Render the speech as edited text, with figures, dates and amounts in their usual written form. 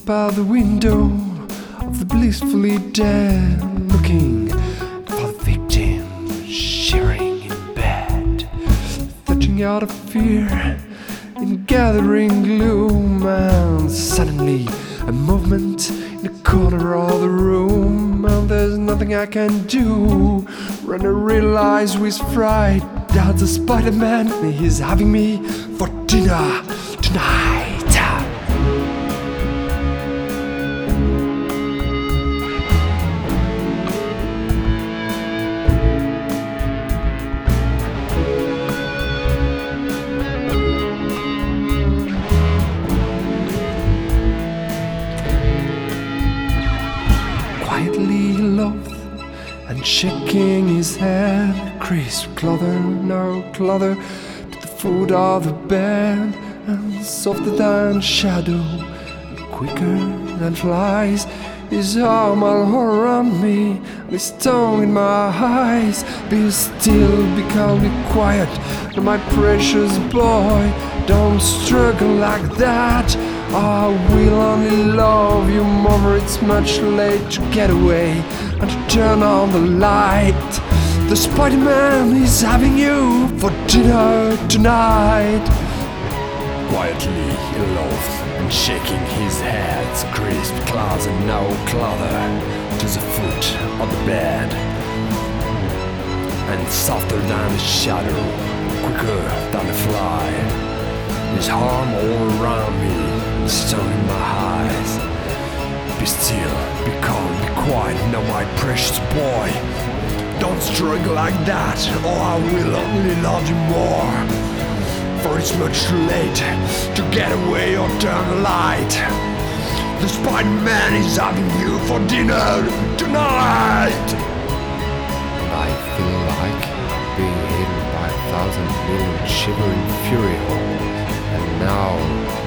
by the window of the blissfully dead, looking for the victim shivering in bed, searching out of fear in gathering gloom. And suddenly a movement in the corner of the room, and there's nothing I can do. When I realize with fright that the Spider-Man is having me for dinner tonight. Quietly loath and shaking his head, crisp clother, no clother, to the foot of the bed, and softer than shadow, and quicker than flies, his arm all around me, and his tongue in my eyes. Be still, be calm, be quiet, my precious boy, don't struggle like that. I will only love you more. It's much late to get away and to turn on the light. The Spider-Man is having you for dinner tonight. Quietly he loafs and shaking his head, crisp claws and no clother, to the foot of the bed, and softer than the shadow, quicker than the fly, his arm all around me, his tongue in my eyes. Be still, be calm, be quiet, now my precious boy, don't struggle like that, or I will only love you more. For it's much too late to get away or turn the light. The Spider-Man is having you for dinner tonight. And I feel like being hidden by 1,000 million shivering fury holes, and now